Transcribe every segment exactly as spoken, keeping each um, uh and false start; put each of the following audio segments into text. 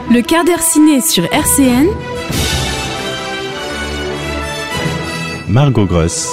Le quart d'heure ciné sur R C N. Margot Gross.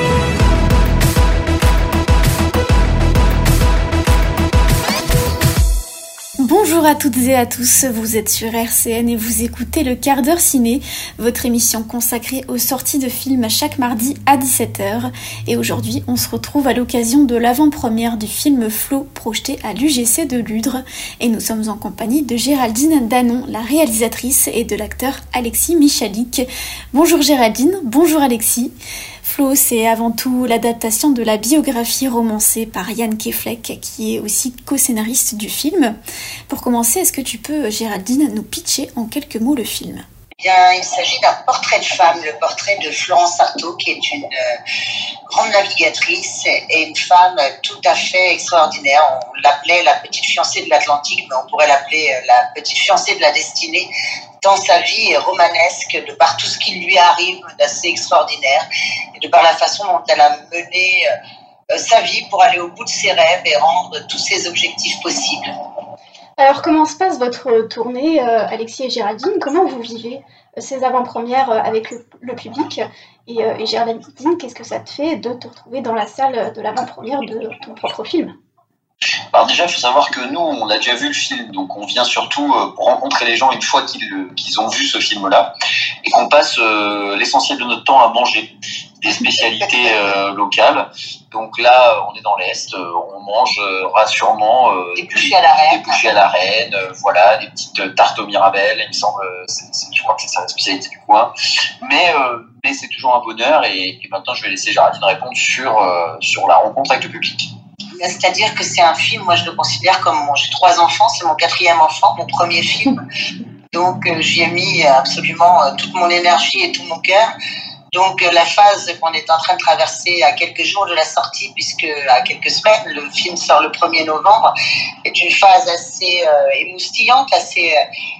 Bonjour à toutes et à tous, vous êtes sur R C N et vous écoutez le quart d'heure ciné, votre émission consacrée aux sorties de films chaque mardi à dix-sept heures. Et aujourd'hui, on se retrouve à l'occasion de l'avant-première du film Flow projeté à l'U G C de Ludre. Et nous sommes en compagnie de Géraldine Danon, la réalisatrice, et de l'acteur Alexis Michalik. Bonjour Géraldine, bonjour Alexis. Flow, c'est avant tout l'adaptation de la biographie romancée par Yann Keflek, qui est aussi co-scénariste du film. Pour commencer, est-ce que tu peux, Géraldine, nous pitcher en quelques mots le film ? Bien, il s'agit d'un portrait de femme, le portrait de Florence Artaud, qui est une euh, grande navigatrice et une femme tout à fait extraordinaire. On l'appelait la petite fiancée de l'Atlantique, mais on pourrait l'appeler euh, la petite fiancée de la destinée, tant sa vie est romanesque, de par tout ce qui lui arrive d'assez extraordinaire, et de par la façon dont elle a mené euh, sa vie pour aller au bout de ses rêves et rendre tous ses objectifs possibles. Alors, comment se passe votre tournée, euh, Alexis et Géraldine ? Comment vous vivez euh, ces avant-premières euh, avec le, le public ? Et, euh, et Géraldine, qu'est-ce que ça te fait de te retrouver dans la salle de l'avant-première de ton propre film ? Alors déjà, il faut savoir que nous, on a déjà vu le film, donc on vient surtout euh, pour rencontrer les gens une fois qu'ils, qu'ils ont vu ce film-là, et qu'on passe euh, l'essentiel de notre temps à manger des spécialités euh, locales. Donc là, on est dans l'Est, euh, on mangera sûrement euh, des bouchées à la reine, des bouchées à la reine, euh, voilà, des petites tartes au Mirabelle, il me semble, c'est, c'est, je crois que c'est ça la spécialité du coin. Mais, euh, mais c'est toujours un bonheur, et, et maintenant je vais laisser Géraldine répondre sur, euh, sur la rencontre avec le public. C'est-à-dire que c'est un film, moi je le considère comme mon, j'ai trois enfants, c'est mon quatrième enfant, mon premier film. Donc euh, j'y ai mis absolument euh, toute mon énergie et tout mon cœur. Donc euh, la phase qu'on est en train de traverser à quelques jours de la sortie, puisque à quelques semaines, le film sort le premier novembre, est une phase assez euh, émoustillante, assez,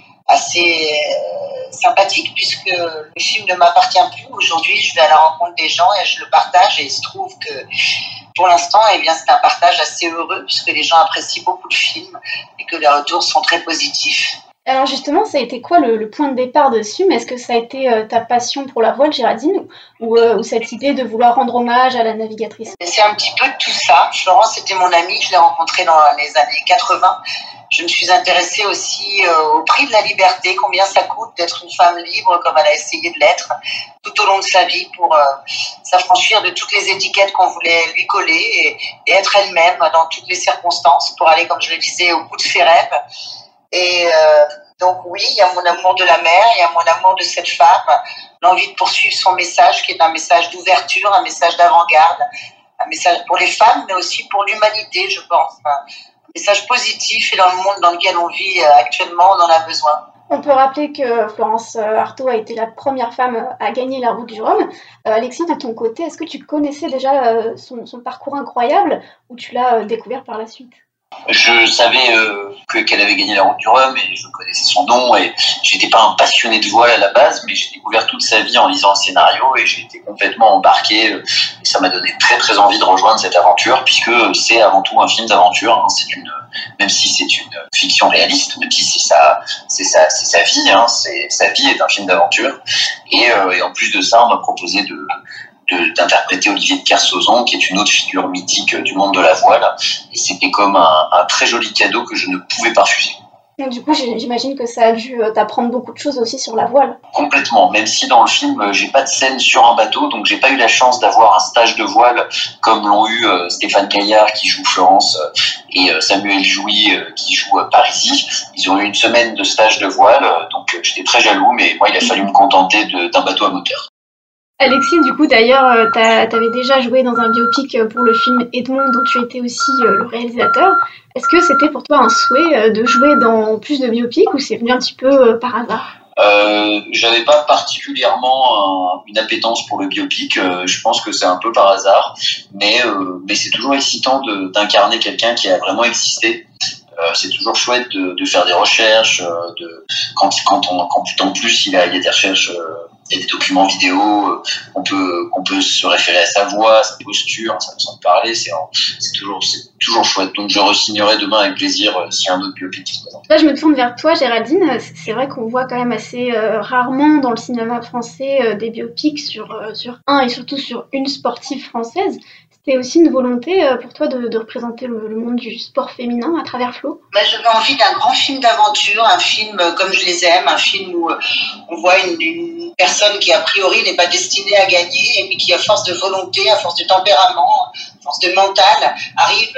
assez euh, sympathique, puisque le film ne m'appartient plus. Aujourd'hui, je vais à la rencontre des gens et je le partage, et il se trouve que pour l'instant, eh bien, c'est un partage assez heureux, puisque les gens apprécient beaucoup le film et que les retours sont très positifs. Alors justement, ça a été quoi le, le point de départ de ce film ? Est-ce que ça a été euh, ta passion pour la voile, Géraldine, ou, euh, ou cette idée de vouloir rendre hommage à la navigatrice ? C'est un petit peu de tout ça. Florence était mon amie, je l'ai rencontrée dans les années quatre-vingts. Je me suis intéressée aussi euh, au prix de la liberté, combien ça coûte d'être une femme libre comme elle a essayé de l'être tout au long de sa vie pour euh, s'affranchir de toutes les étiquettes qu'on voulait lui coller et, et être elle-même dans toutes les circonstances pour aller, comme je le disais, au bout de ses rêves. Et euh, donc oui, il y a mon amour de la mer, il y a mon amour de cette femme, l'envie de poursuivre son message qui est un message d'ouverture, un message d'avant-garde, un message pour les femmes mais aussi pour l'humanité, je pense. Un message positif, et dans le monde dans lequel on vit actuellement, on en a besoin. On peut rappeler que Florence Artaud a été la première femme à gagner la Route du Rhum. Euh, Alexis, de ton côté, est-ce que tu connaissais déjà euh, son, son parcours incroyable ou tu l'as euh, découvert par la suite ? Je savais euh, que, qu'elle avait gagné la Route du Rhum et je connaissais son nom, et j'étais pas un passionné de voile à la base, mais j'ai découvert toute sa vie en lisant le scénario et j'ai été complètement embarqué, euh, et ça m'a donné très très envie de rejoindre cette aventure, puisque c'est avant tout un film d'aventure, hein, c'est une, même si c'est une fiction réaliste, même si c'est sa, c'est sa, c'est sa vie, hein, c'est, sa vie est un film d'aventure, et, euh, et en plus de ça, on m'a proposé de De, d'interpréter Olivier de Kersauzon, qui est une autre figure mythique du monde de la voile, et c'était comme un, un très joli cadeau que je ne pouvais pas refuser. Donc, du coup, j'imagine que ça a dû t'apprendre beaucoup de choses aussi sur la voile. Complètement, même si dans le film, j'ai pas de scène sur un bateau, donc j'ai pas eu la chance d'avoir un stage de voile comme l'ont eu euh, Stéphane Caillard qui joue Florence euh, et euh, Samuel Jouy euh, qui joue euh, Parisis. Ils ont eu une semaine de stage de voile, euh, donc euh, j'étais très jaloux, mais moi il a fallu me contenter de, d'un bateau à moteur. Alexis, du coup, d'ailleurs, euh, t'avais déjà joué dans un biopic pour le film Edmond, dont tu étais aussi euh, le réalisateur. Est-ce que c'était pour toi un souhait euh, de jouer dans plus de biopics, ou c'est venu un petit peu euh, par hasard ? Euh, j'avais pas particulièrement un, une appétence pour le biopic, euh, je pense que c'est un peu par hasard, mais, euh, mais c'est toujours excitant de, d'incarner quelqu'un qui a vraiment existé. Euh, c'est toujours chouette de, de faire des recherches, euh, de, quand, quand, on, quand en plus il y a, il y a des recherches, euh, il y a des documents vidéo, euh, on peut, qu'on peut se référer à sa voix, à sa posture, sa façon de parler, c'est, c'est, toujours, c'est toujours toujours chouette. Donc je re-signerai demain avec plaisir euh, si un autre biopic se présente. Là, je me tourne vers toi, Géraldine. C'est vrai qu'on voit quand même assez euh, rarement dans le cinéma français euh, des biopics sur, euh, sur un et surtout sur une sportive française. C'était aussi une volonté euh, pour toi de, de représenter le, le monde du sport féminin à travers Flo? Bah, j'avais envie d'un grand film d'aventure, un film euh, comme je les aime, un film où euh, on voit une, une personne qui a priori n'est pas destinée à gagner et puis qui à force de volonté, à force de tempérament, à force de mental, arrive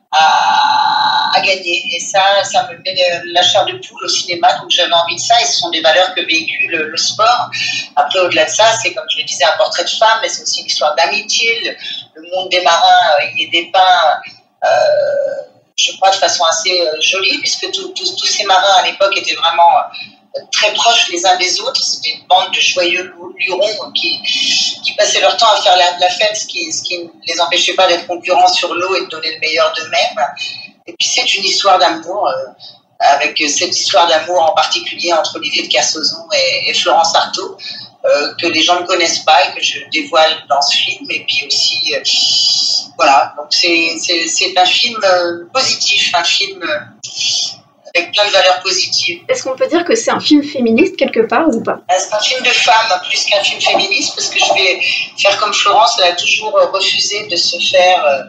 à, à gagner. Et ça, ça me met la chair de poule au cinéma, donc j'avais envie de ça et ce sont des valeurs que véhicule le, le sport. Après, au-delà de ça, c'est comme je le disais, un portrait de femme, mais c'est aussi une histoire d'amitié. Le, le monde des marins, euh, il est dépeint, euh, je crois, de façon assez euh, jolie, puisque tous ces marins à l'époque étaient vraiment euh, très proches les uns des autres. C'était une bande de joyeux lurons qui, qui passaient leur temps à faire la, la fête, ce qui, ce qui ne les empêchait pas d'être concurrents sur l'eau et de donner le meilleur d'eux-mêmes. Et puis c'est une histoire d'amour, euh, avec cette histoire d'amour en particulier entre Olivier de Kersauzon et, et Florence Artaud, euh, que les gens ne connaissent pas et que je dévoile dans ce film. Et puis aussi, euh, voilà, donc c'est, c'est, c'est un film euh, positif, un film euh, avec plein de valeurs positives. Est-ce qu'on peut dire que c'est un film féministe quelque part ou pas? C'est un film de femme plus qu'un film féministe, parce que je vais faire comme Florence, elle a toujours refusé de se faire euh,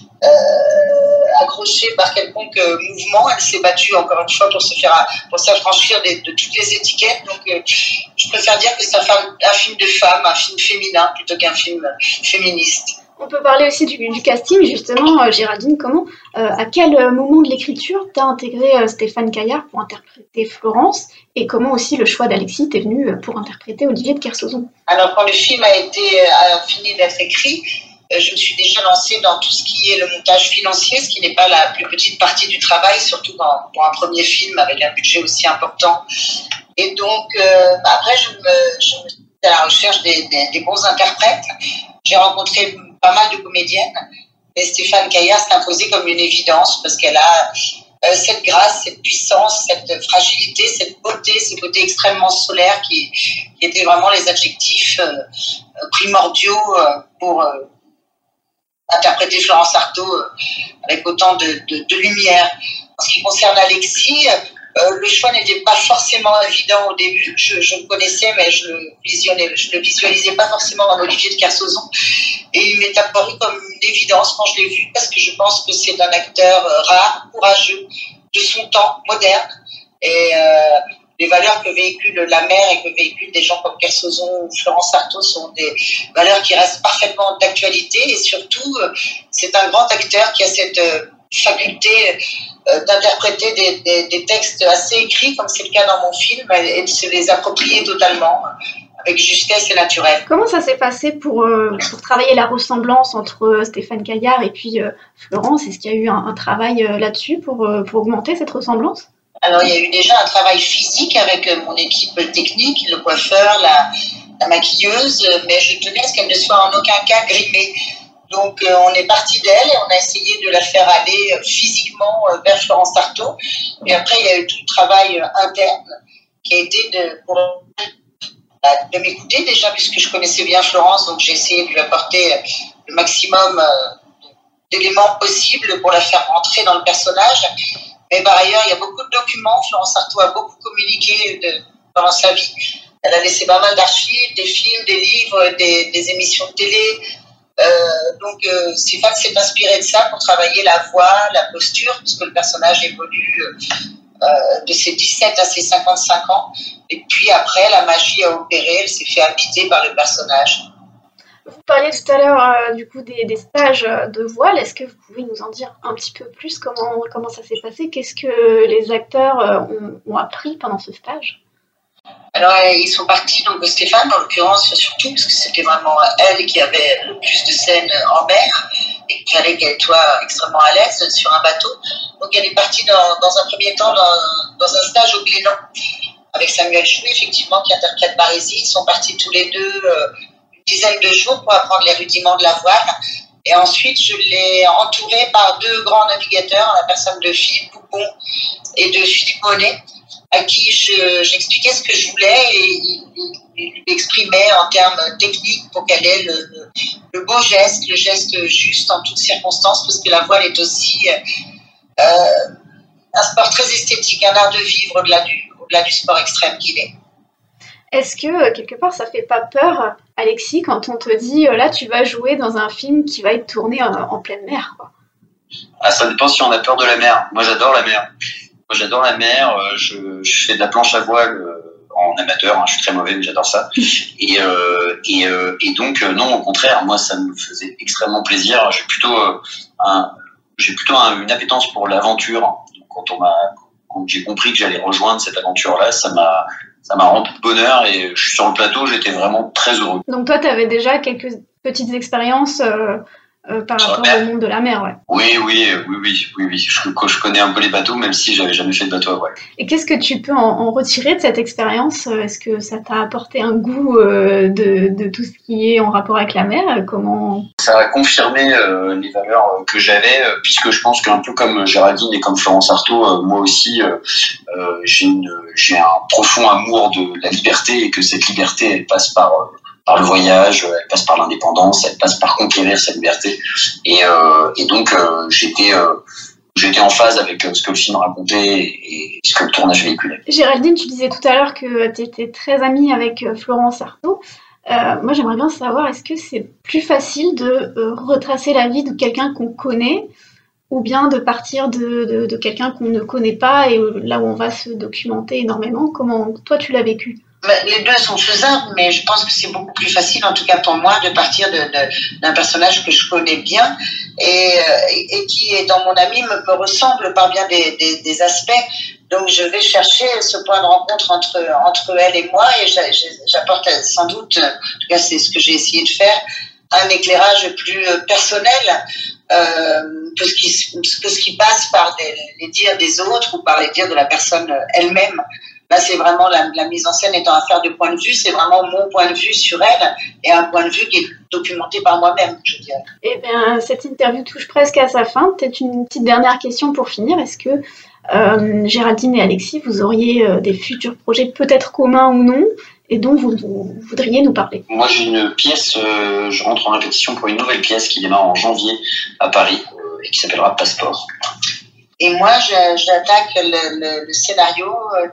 euh, accrocher par quelconque euh, mouvement. Elle s'est battue encore une fois pour se faire, pour s'affranchir de, de toutes les étiquettes. Donc euh, je préfère dire que c'est un, un film de femme, un film féminin plutôt qu'un film féministe. On peut parler aussi du, du casting, justement, euh, Géraldine, comment, euh, à quel moment de l'écriture t'as intégré euh, Stéphane Caillard pour interpréter Florence, et comment aussi le choix d'Alexis t'est venu pour interpréter Olivier de Kersauzon? Alors quand le film a été a fini d'être écrit, euh, je me suis déjà lancée dans tout ce qui est le montage financier, ce qui n'est pas la plus petite partie du travail, surtout dans, pour un premier film avec un budget aussi important. Et donc euh, après je me, je me suis à la recherche des, des, des bons interprètes. J'ai rencontré pas mal de comédiennes, et Stéphane Caillard s'est imposée comme une évidence parce qu'elle a euh, cette grâce, cette puissance, cette fragilité, cette beauté, ce côté extrêmement solaire qui, qui étaient vraiment les adjectifs euh, primordiaux euh, pour euh, interpréter Florence Artaud euh, avec autant de, de, de lumière. En ce qui concerne Alexis, Euh, le choix n'était pas forcément évident au début. Je, je le connaissais, mais je le visionnais, je le visualisais pas forcément dans Olivier de Kersauzon. Et il m'est apparu comme une évidence quand je l'ai vu, parce que je pense que c'est un acteur euh, rare, courageux, de son temps, moderne. Et euh, les valeurs que véhicule la mer et que véhiculent des gens comme Kersauzon ou Florence Artaud sont des valeurs qui restent parfaitement d'actualité. Et surtout, euh, c'est un grand acteur qui a cette euh, faculté euh, d'interpréter des, des, des textes assez écrits, comme c'est le cas dans mon film, et de se les approprier totalement, avec justesse et naturel. Comment ça s'est passé pour, euh, pour travailler la ressemblance entre Stéphane Caillard et puis euh, Florence? Est-ce qu'il y a eu un, un travail euh, là-dessus pour, euh, pour augmenter cette ressemblance? Alors, il y a eu déjà un travail physique avec mon équipe technique, le coiffeur, la, la maquilleuse, mais je tenais à ce qu'elle ne soit en aucun cas grimée. Donc, euh, on est parti d'elle et on a essayé de la faire aller euh, physiquement euh, vers Florence Artaud. Et après, il y a eu tout le travail euh, interne qui a été de, pour, euh, de m'écouter déjà, puisque je connaissais bien Florence, donc j'ai essayé de lui apporter le maximum euh, d'éléments possibles pour la faire rentrer dans le personnage. Mais par ailleurs, il y a beaucoup de documents. Florence Artaud a beaucoup communiqué de, pendant sa vie. Elle a laissé pas mal d'archives, des films, des livres, des, des émissions de télé. Euh, donc euh, Stéphane s'est inspiré de ça pour travailler la voix, la posture, puisque le personnage évolue euh, de ses dix-sept à ses cinquante-cinq ans. Et puis après, la magie a opéré, elle s'est fait habiter par le personnage. Vous parliez tout à l'heure euh, du coup des, des stages de voile. Est-ce que vous pouvez nous en dire un petit peu plus comment, comment ça s'est passé? Qu'est-ce que les acteurs euh, ont, ont appris pendant ce stage? Alors, ils sont partis, donc Stéphane, en l'occurrence, surtout, parce que c'était vraiment elle qui avait le plus de scènes en mer, et qu'il fallait qu'elle soit extrêmement à l'aise sur un bateau. Donc, elle est partie dans, dans un premier temps dans, dans un stage au Glénan, avec Samuel Chou, effectivement, qui interprète Barésie. Ils sont partis tous les deux euh, une dizaine de jours pour apprendre les rudiments de la voile. Et ensuite, je l'ai entourée par deux grands navigateurs, la personne de Philippe Poupon et de Philippe Monet, à qui je, j'expliquais ce que je voulais et il, il, il exprimait en termes techniques pour qu'elle ait le, le, le beau geste, le geste juste en toutes circonstances, parce que la voile est aussi euh, un sport très esthétique, un art de vivre au-delà du, au-delà du sport extrême qu'il est. Est-ce que, quelque part, ça fait pas peur, Alexis, quand on te dit, là, tu vas jouer dans un film qui va être tourné en, en pleine mer, quoi? Ah, ça dépend si on a peur de la mer. Moi, j'adore la mer. Moi, j'adore la mer. Je, je fais de la planche à voile en amateur. Hein, je suis très mauvais, mais j'adore ça. Et, euh, et, euh, et donc, non, au contraire, moi, ça me faisait extrêmement plaisir. J'ai plutôt, un, j'ai plutôt un, une appétence pour l'aventure. Donc, quand on m'a, quand j'ai compris que j'allais rejoindre cette aventure-là, ça m'a, ça m'a rempli de bonheur. Et je suis sur le plateau, j'étais vraiment très heureux. Donc, toi, tu avais déjà quelques petites expériences. Euh... Euh, par rapport au monde de la mer, ouais. Oui, oui, oui, oui, oui, oui. Je, je connais un peu les bateaux, même si j'avais jamais fait de bateau à voile. Et qu'est-ce que tu peux en, en retirer de cette expérience? Est-ce que ça t'a apporté un goût euh, de, de tout ce qui est en rapport avec la mer? Comment ça a confirmé euh, les valeurs que j'avais, euh, puisque je pense qu'un peu comme Géraldine et comme Florence Artaud, euh, moi aussi, euh, euh, j'ai, une, j'ai un profond amour de la liberté et que cette liberté, elle passe par euh, par le voyage, elle passe par l'indépendance, elle passe par conquérir sa liberté. Et, euh, et donc, euh, j'étais, euh, j'étais en phase avec ce que le film racontait et ce que le tournage véhiculait. Géraldine, tu disais tout à l'heure que tu étais très amie avec Florence Artaud. Euh, moi, j'aimerais bien savoir, est-ce que c'est plus facile de euh, retracer la vie de quelqu'un qu'on connaît ou bien de partir de, de, de quelqu'un qu'on ne connaît pas et là où on va se documenter énormément? Comment toi, tu l'as vécu? Les deux sont faisables, mais je pense que c'est beaucoup plus facile, en tout cas pour moi, de partir de, de, d'un personnage que je connais bien et, et, et qui, dans mon ami, me, me ressemble par bien des, des, des aspects. Donc, je vais chercher ce point de rencontre entre, entre elle et moi et j'apporte sans doute, en tout cas c'est ce que j'ai essayé de faire, un éclairage plus personnel euh, que, ce qui, que ce qui passe par des, les dires des autres ou par les dires de la personne elle-même. Là, c'est vraiment la, la mise en scène étant affaire de point de vue, c'est vraiment mon point de vue sur elle et un point de vue qui est documenté par moi-même, je dirais. Eh bien, cette interview touche presque à sa fin. Peut-être une petite dernière question pour finir. Est-ce que euh, Géraldine et Alexis, vous auriez euh, des futurs projets peut-être communs ou non et dont vous, vous voudriez nous parler? Moi, j'ai une pièce, euh, je rentre en répétition pour une nouvelle pièce qui démarre en janvier à Paris euh, et qui s'appellera Passeport. Et moi, je, j'attaque le, le, le scénario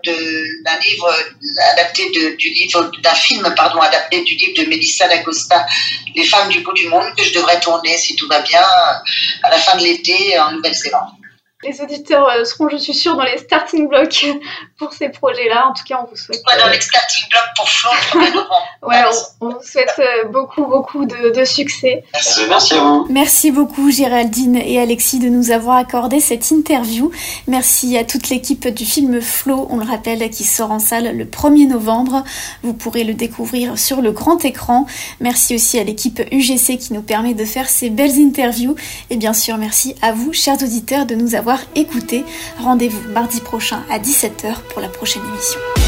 de, d'un livre adapté de, du livre, d'un film, pardon, adapté du livre de Melissa d'Acosta, Les femmes du bout du monde, que je devrais tourner, si tout va bien, à la fin de l'été en Nouvelle-Zélande. Les auditeurs seront, je suis sûre, dans les starting blocks pour ces projets-là. En tout cas, on vous souhaite... Ouais, dans les starting blocks pour Flo, le premier novembre. Ouais, on, on vous souhaite beaucoup, beaucoup de, de succès. Merci. Merci à vous. Merci beaucoup, Géraldine et Alexis, de nous avoir accordé cette interview. Merci à toute l'équipe du film Flo, on le rappelle, qui sort en salle le premier novembre. Vous pourrez le découvrir sur le grand écran. Merci aussi à l'équipe U G C qui nous permet de faire ces belles interviews. Et bien sûr, merci à vous, chers auditeurs, de nous avoir écouté. Rendez-vous mardi prochain à dix-sept heures pour la prochaine émission.